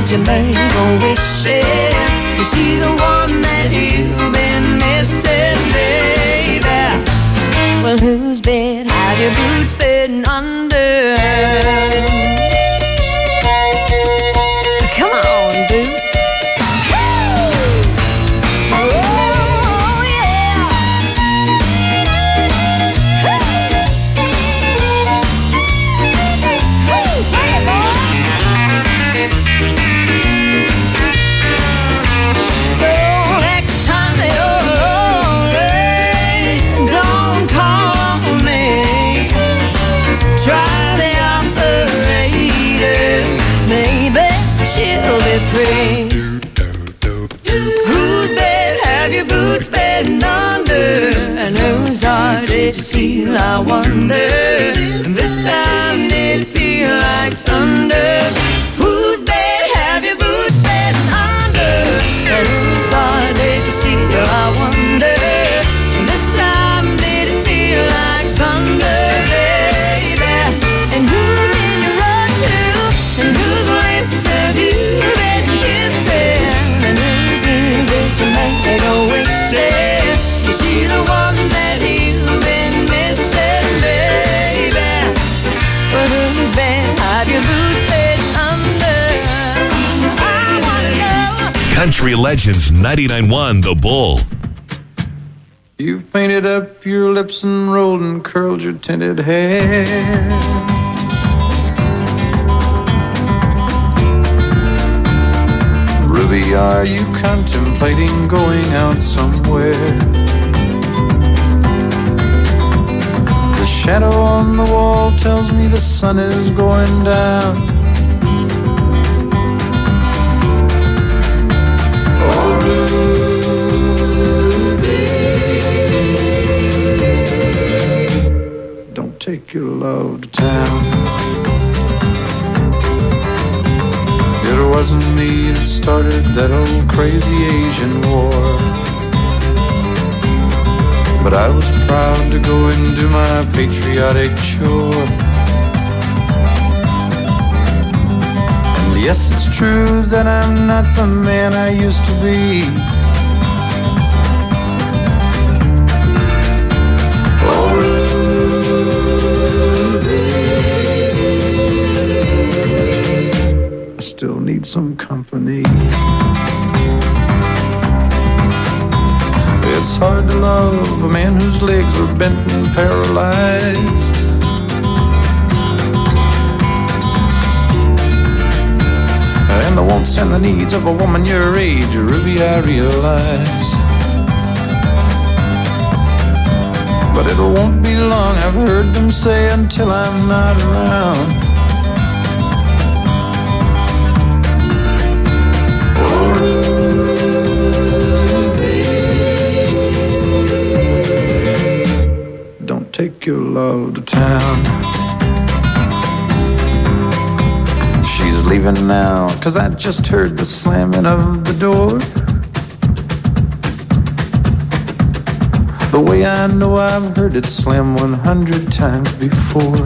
you make a wish? Is she the one that you've been missing, baby? Well, whose bed have your boots been under? Come on, Boots. Whose bed have your boots been under? And whose heart did you steal, I wonder? And this time did it feel like thunder? Whose bed have your boots been under? And whose heart did you steal, I wonder? And this time did it feel like thunder, baby? And who did you run to? And whose lips have you been kissing? And whose ear did you make a wish? Is she the one that you've been missing, baby? But whose bed have your boots been under? I wanna know. Country Legends 99.1 The Bull. You've painted up your lips and rolled and curled your tinted hair. Ruby, are you contemplating going out somewhere? The shadow on the wall tells me the sun is going down. Oh, Ruby, don't take your love to town. It wasn't me that started that old crazy Asian war, but I was proud to go and do my patriotic chore. And yes, it's true that I'm not the man I used to be. Still need some company. It's hard to love a man whose legs are bent and paralyzed. And the wants and the needs of a woman your age, Ruby, I realize. But it won't be long, I've heard them say, until I'm not around. Don't take your love to town. She's leaving now, 'cause I just heard the slamming of the door. The way I know I've heard it slam 100 times before.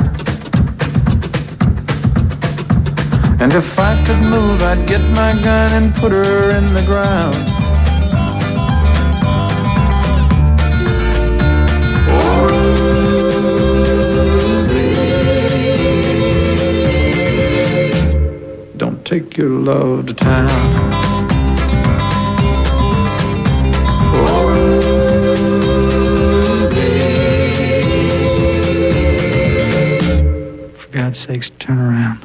And if I could move, I'd get my gun and put her in the ground. Don't take your love to town. For God's sakes, turn around.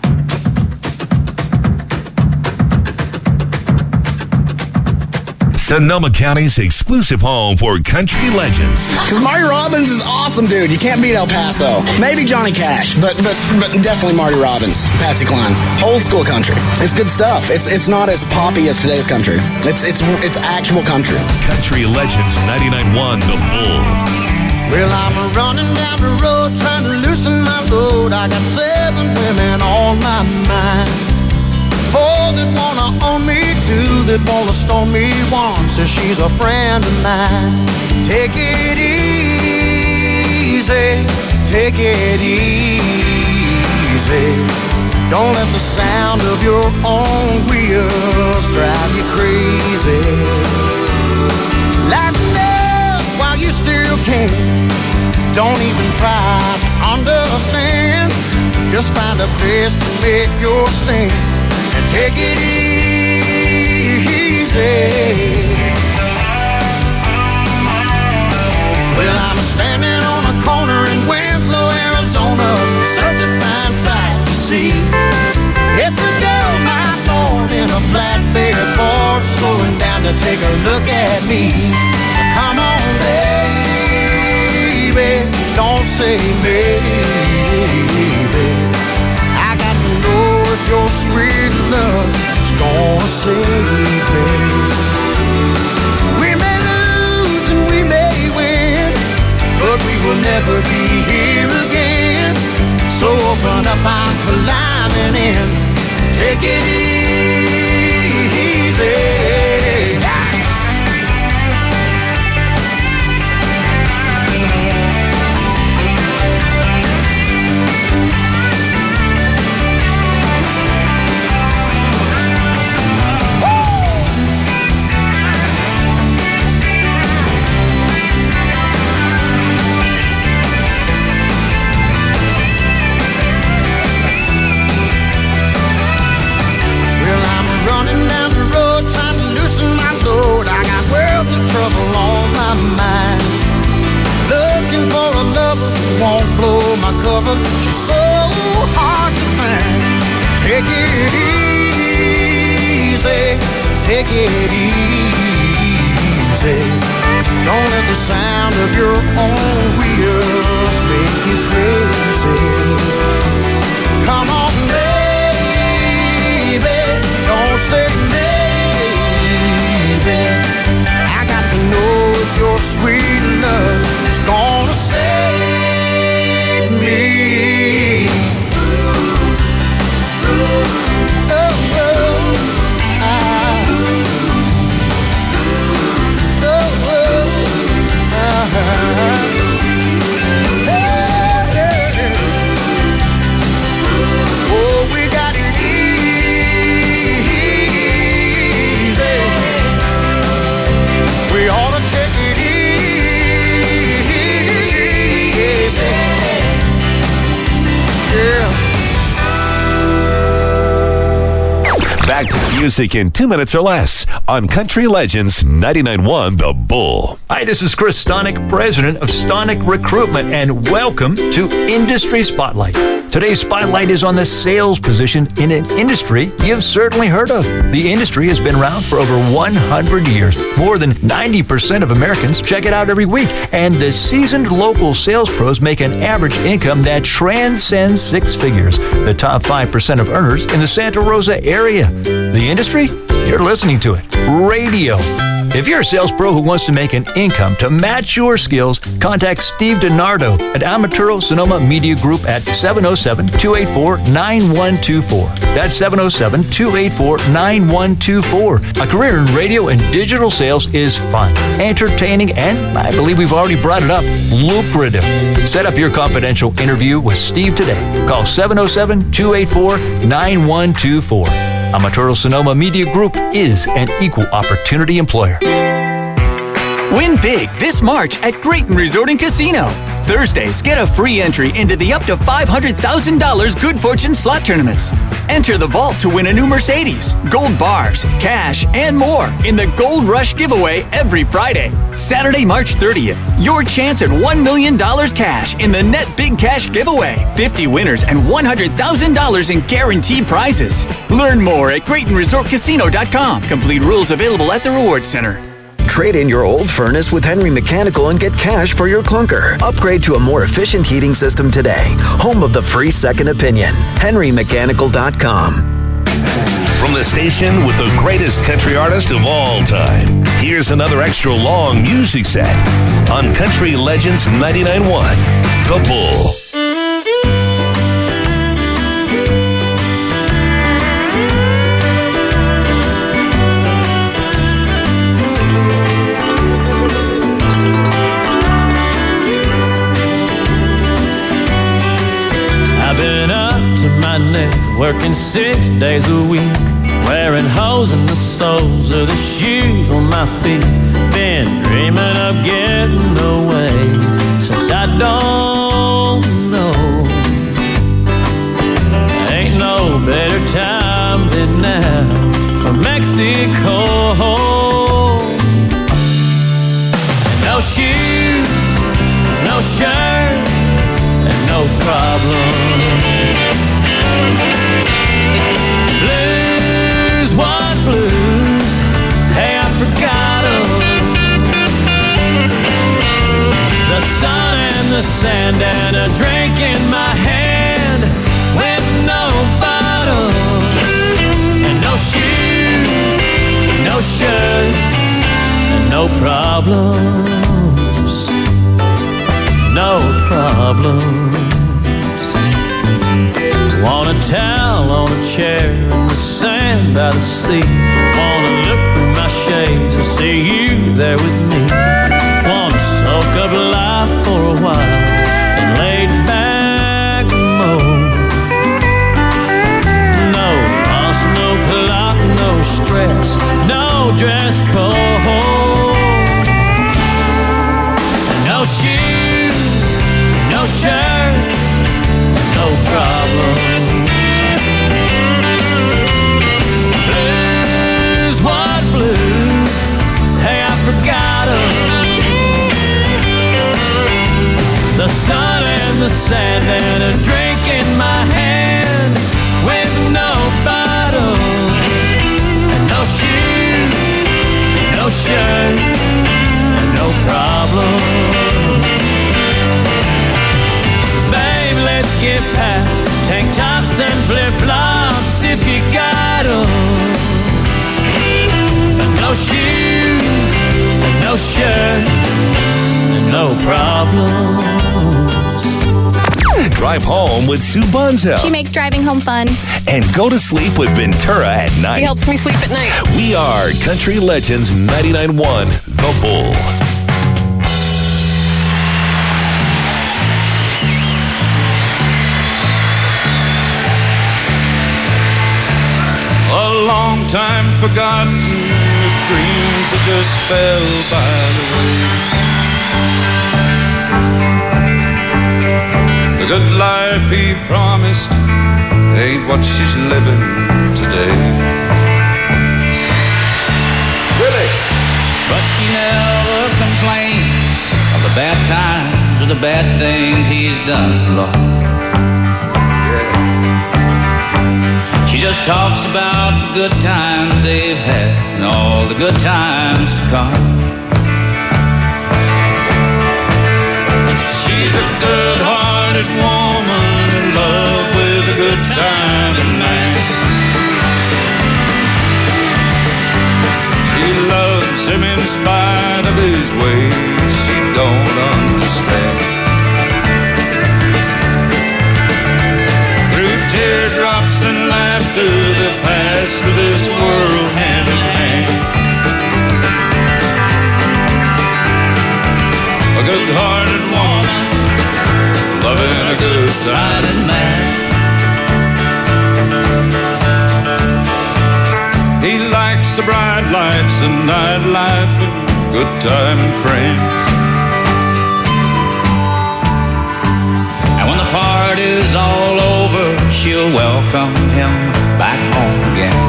Sonoma County's exclusive home for country legends. Because Marty Robbins is awesome, dude. You can't beat El Paso. Maybe Johnny Cash, but definitely Marty Robbins, Patsy Cline. Old school country. It's good stuff. It's not as poppy as today's country. It's actual country. Country Legends 99.1 The Bull. Well, I'm running down the road trying to loosen my load. I got 7 women on my mind. 4 that wanna own me, 2 that wanna stone me, 1 says she's a friend of mine. Take it easy, take it easy. Don't let the sound of your own wheels drive you crazy. Lighten up while you still can. Don't even try to understand. Just find a place to make your stand and take it easy. Well, I'm standing on a corner in Winslow, Arizona, such a fine sight to see. It's a girl, my Lord, in a flatbed Ford, slowing down to take a look at me. So come on, baby, don't say maybe. I got to know if your sweet love is gonna save me. We may lose and we may win, but we will never be here again. So open up, I'm climbing in. Take it easy. Trouble on my mind. Looking for a lover who won't blow my cover. She's so hard to find. Take it easy. Take it easy. Don't let the sound of your own wheels make you crazy. Come on, baby. Don't say maybe. Know if your sweet love is gonna save me. Oh, oh, oh, we got it easy. We ought to take it easy. Yeah. Back to music in 2 minutes or less on Country Legends 99.1 The Bull. Hi, this is Chris Stonick, president of Stonick Recruitment, and welcome to Industry Spotlight. Today's spotlight is on the sales position in an industry you've certainly heard of. The industry has been around for over 100 years. More than 90% of Americans check it out every week, and the seasoned local sales pros make an average income that transcends six figures. The top 5% of earners in the Santa Rosa area. The industry? You're listening to it. Radio. If you're a sales pro who wants to make an income to match your skills, contact Steve DiNardo at Amaturo Sonoma Media Group at 707-284-9124. That's 707-284-9124. A career in radio and digital sales is fun, entertaining, and I believe we've already brought it up, lucrative. Set up your confidential interview with Steve today. Call 707-284-9124. Amaturo Sonoma Media Group is an equal opportunity employer. Win big this March at Grayton Resort and Casino. Thursdays, get a free entry into the up to $500,000 Good Fortune slot tournaments. Enter the vault to win a new Mercedes, gold bars, cash, and more in the Gold Rush giveaway every Friday. Saturday, March 30th, your chance at $1 million cash in the Net Big Cash giveaway. 50 winners and $100,000 in guaranteed prizes. Learn more at GraytonResortCasino.com. Complete rules available at the Rewards Center. Trade in your old furnace with Henry Mechanical and get cash for your clunker. Upgrade to a more efficient heating system today. Home of the free second opinion. HenryMechanical.com. From the station with the greatest country artist of all time, here's another extra long music set on Country Legends 99.1 The Bull. I've been up to my neck working 6 days a week, wearing holes in the soles of the shoes on my feet. Been dreaming of getting away since I don't know. Ain't no better time than now for Mexico. No shoes, no shirt, and no problem. Blues, what blues? Hey, I forgot 'em. The sun and the sand and a drink in my hand with no bottle and no shoes, no shirt, and no problems, no problems. Want a towel on a chair in the sand by the sea. Wanna look through my shades and see you there with me. Wanna soak up life for a while and lay back mode. No boss, no clock, no stress, no dress code. No shoes, no shirt, no problem. Blues, what blues? Hey, I forgot 'em. The sun and the sand and a drink in my hand with no bottle and no shoes, no shirt, and no problem. Babe, let's get packed, tank tops and flip-flops if you got 'em. And no shoes, and no shirt, and no problems. Drive home with Sue Bunzel. She makes driving home fun. And go to sleep with Ventura at night. She helps me sleep at night. We are Country Legends 99.1 The Bull. A long time forgotten, the dreams that just fell by the way. The good life he promised ain't what she's living today. Really? But she never complains of the bad times or the bad things he's done, Lord. She just talks about the good times they've had and all the good times to come. She's a good-hearted woman in love with a good-timing man. She loves him in spite of his ways she don't understand. Through teardrops and laughter, the pass through this world hand in hand. A good-hearted woman loving a good-timing man. He likes the bright lights and nightlife and good-timing friends. And when the party's all over, she'll welcome him back home again.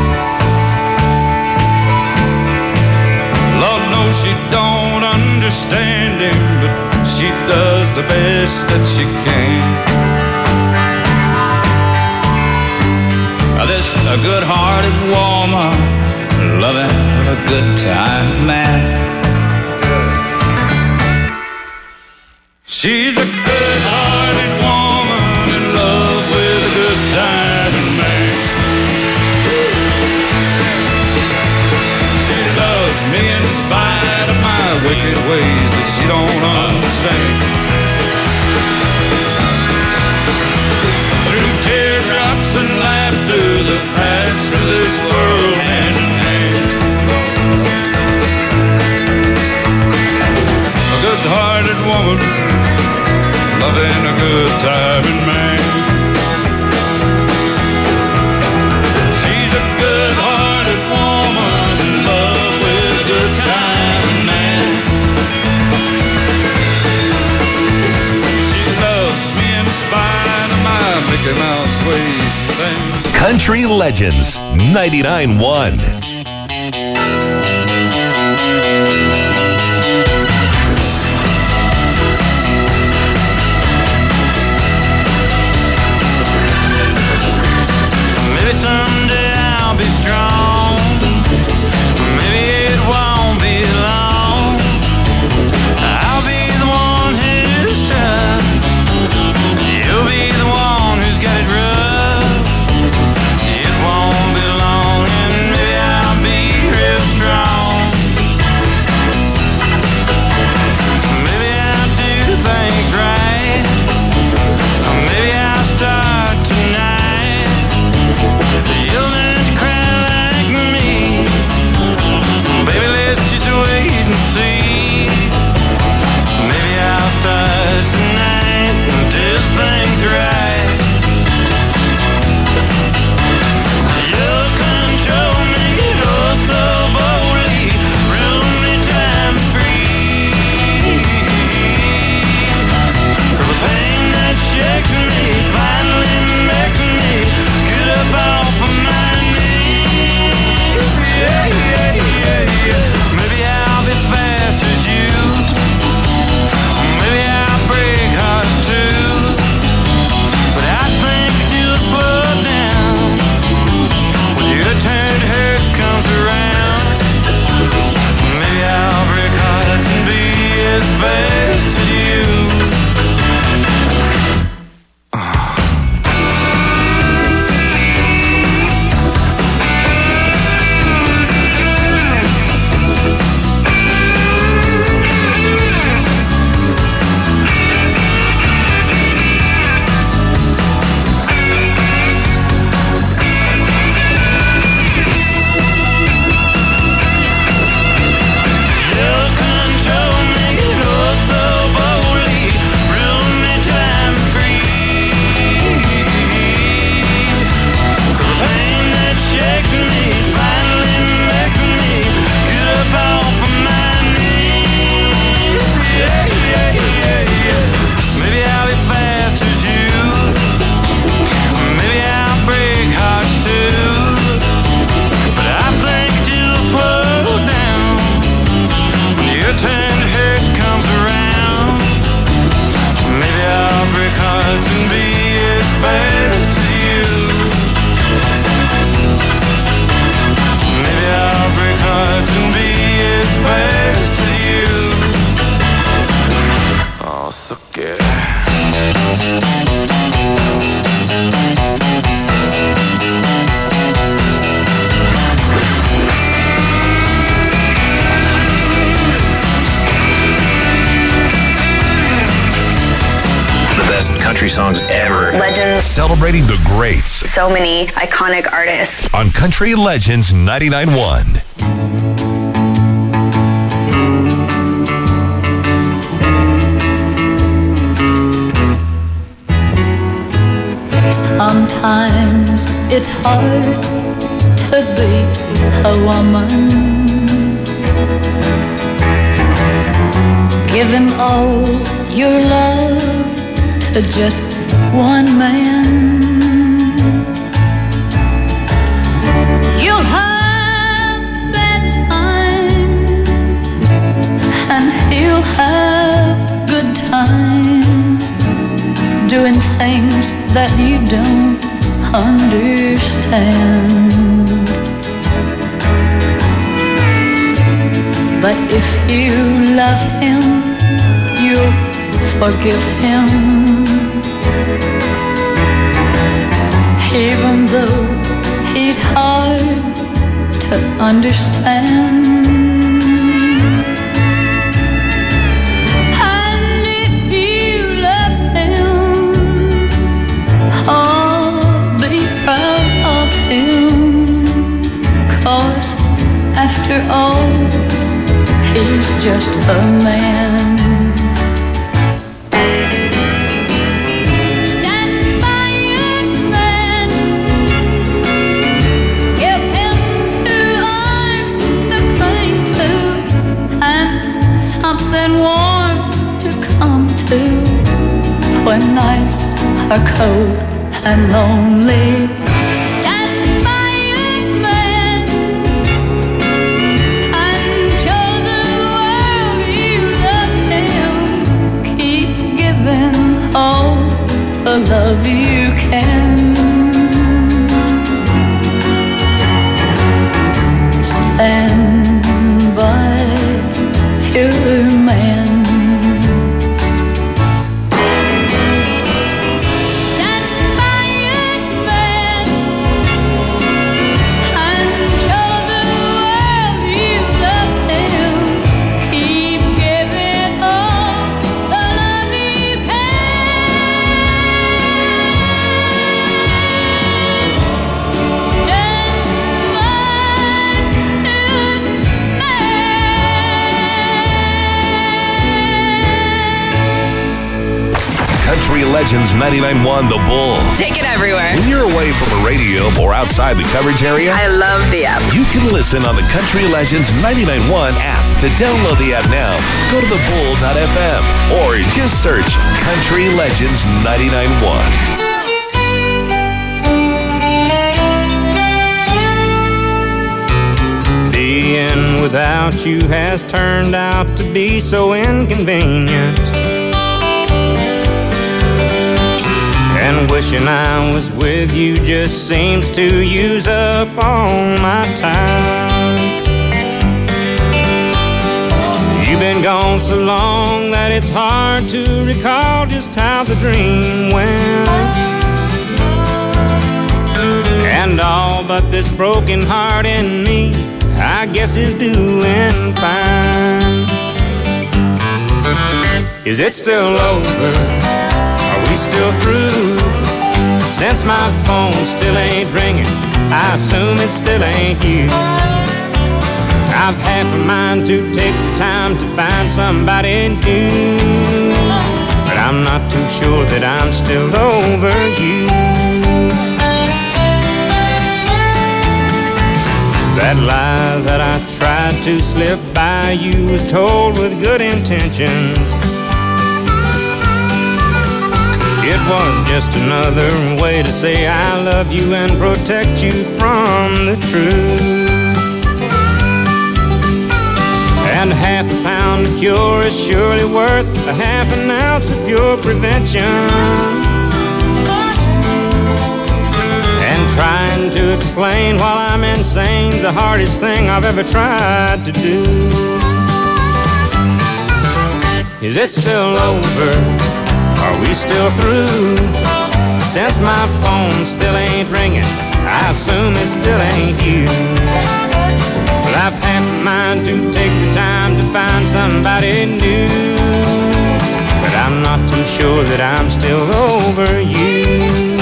Lord knows she don't understand him, but she does the best that she can. This a good-hearted woman loving a good-time man. She's a good-hearted woman in love with a good-timing man. She loves me in spite of my wicked ways that she don't understand. Through teardrops and laughter, the pass through this world hand in hand. A good-hearted woman loving a good-timing man. Country Legends 99.1. Someday I'll be strong. Maybe it won't be long. I'll be the one who's tough. You'll be the one who's got it rough. It won't be long, and maybe I'll be real strong. Maybe I'll do things right. Maybe I'll start tonight. You'll learn to cry like me. Baby, let's just wait and see. Maybe I'll start tonight and do things right. You'll control me, oh so boldly. Rule me till I'm free. So the pain that shakes me finally makes me get up off of my knees. Yeah, yeah, yeah, yeah. Maybe I'll be fast as you. Maybe I'll break hearts too. But I think that you'll slow down when your turn to hurt comes around. Maybe I'll break hearts and be as fast as you. You'll control me, oh so boldly. Rule me till I'm free. So the pain that shakes me finally makes me get up off of my knees. Yeah, yeah, yeah, yeah. Maybe I'll be fast as you. Maybe I'll break hearts too. But I think you'll slow down when your turn to hurt comes around. Maybe I'll break hearts and be as fast as you. Maybe I'll break hearts and be as fast as you. Oh, so good. The best country songs ever. Legends. Celebrating the greats So many iconic artists. on Country Legends 99.1. Sometimes it's hard to be a woman, giving all your love to just one man. You'll have bad times and he'll have good times, doing things that you don't understand. But if you love him, you'll forgive him, even though he's hard to understand. And if you love him, be proud of him, 'cause after all, he's just a man. Stand by your man, give him 2 arms to cling to, and something warm to come to when nights are cold and lonely. Stand Country Legends 99.1 The Bull. Take it everywhere. When you're away from the radio or outside the coverage area, I love the app. you can listen on the Country Legends 99.1 app. To download the app now, go to thebull.fm or just search Country Legends 99.1. Being without you has turned out to be so inconvenient, and wishing I was with you just seems to use up all my time. You've been gone so long that it's hard to recall just how the dream went, and all but this broken heart in me I guess is doing fine. Is it still over? Are we still through? Since my phone still ain't ringing, I assume it still ain't you. I've half a mind to take the time to find somebody new, but I'm not too sure that I'm still over you. That lie that I tried to slip by you was told with good intentions. It was just another way to say I love you and protect you from the truth. And half a pound of cure is surely worth a half an ounce of pure prevention. Trying to explain while I'm insane's the hardest thing I've ever tried to do. Is it still over? Are we still through? Since my phone still ain't ringing, I assume it still ain't you. Well, I've half a mind to take the time to find somebody new, but I'm not too sure that I'm still over you.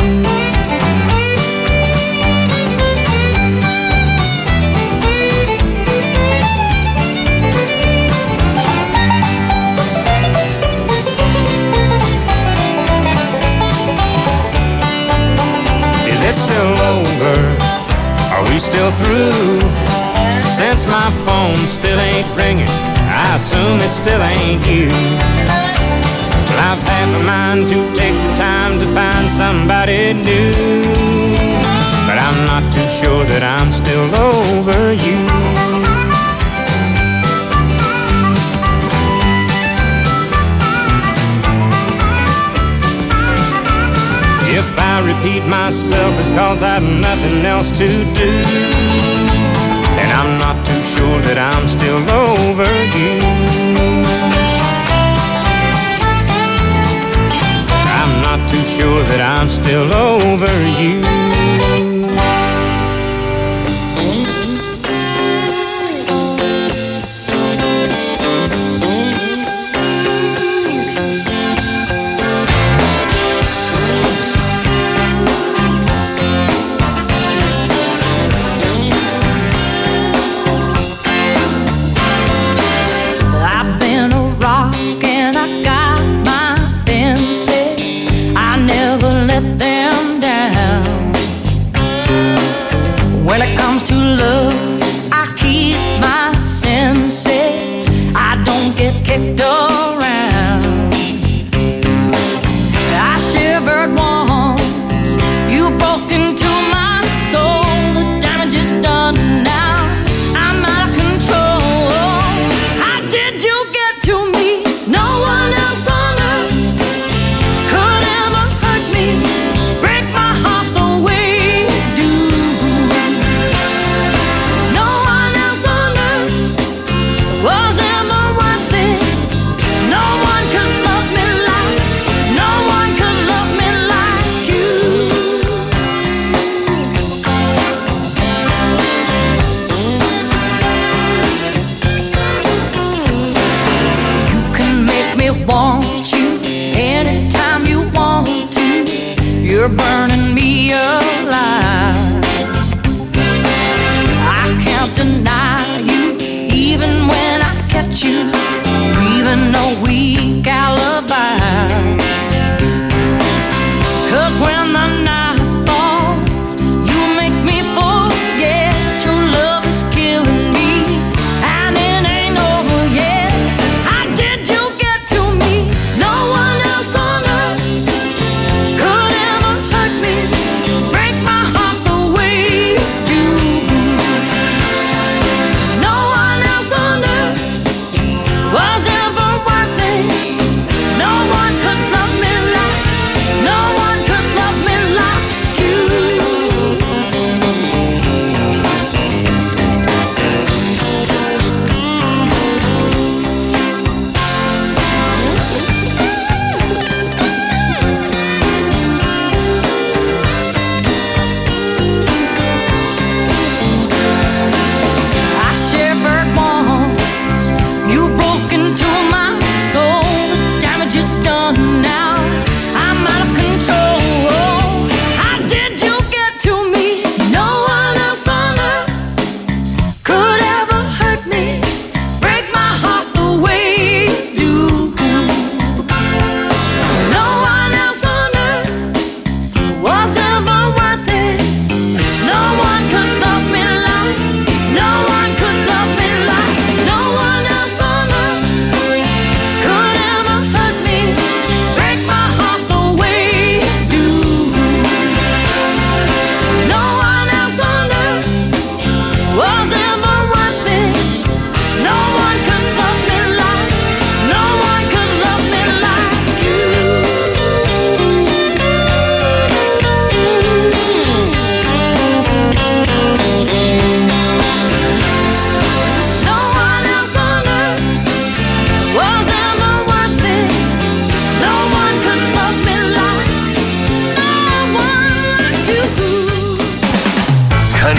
Are we still through? Since my phone still ain't ringing, I assume it still ain't you. Well, I've half a mind to take the time to find somebody new, but I'm not too sure that I'm still over you. If I repeat myself, it's cause I've nothing else to do, and I'm not too sure that I'm still over you. I'm not too sure that I'm still over you. Them down.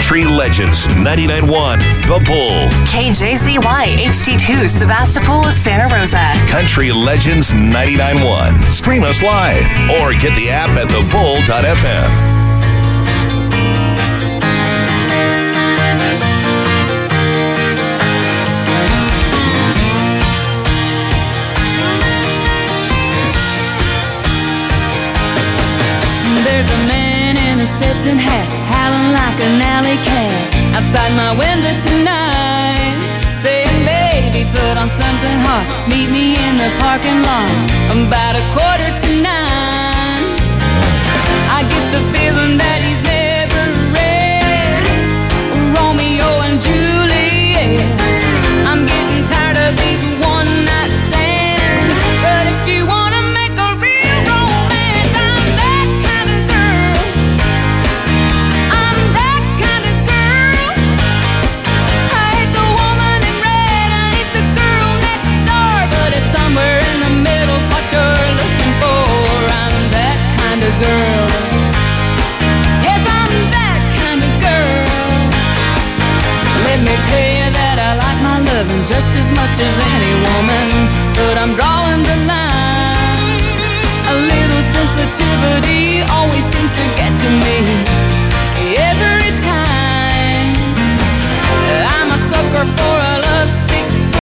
Country Legends 99.1 The Bull. KJZY HD2 Sebastopol, Santa Rosa. Country Legends 99.1. Stream us live or get the app at thebull.fm. There's a man in a Stetson hat, howling like an alley cat, outside my window tonight, saying, baby, put on something hot, meet me in the parking lot, about 8:45. I get the feeling that he's never read Romeo and Juliet. I'm getting tired of these one-night stands, but if you want to make a real romance, I'm that kind of girl. I'm that kind of girl. I hate the woman in red, I hate the girl next door, but it's somewhere in the middle's what you're looking for. I'm that kind of girl. Yes, I'm that kind of girl. Let me tell you that I like my loving just as much as any woman, but I'm drawing the line. A little sensitivity always seems to get to me every time. I'm a sucker for a love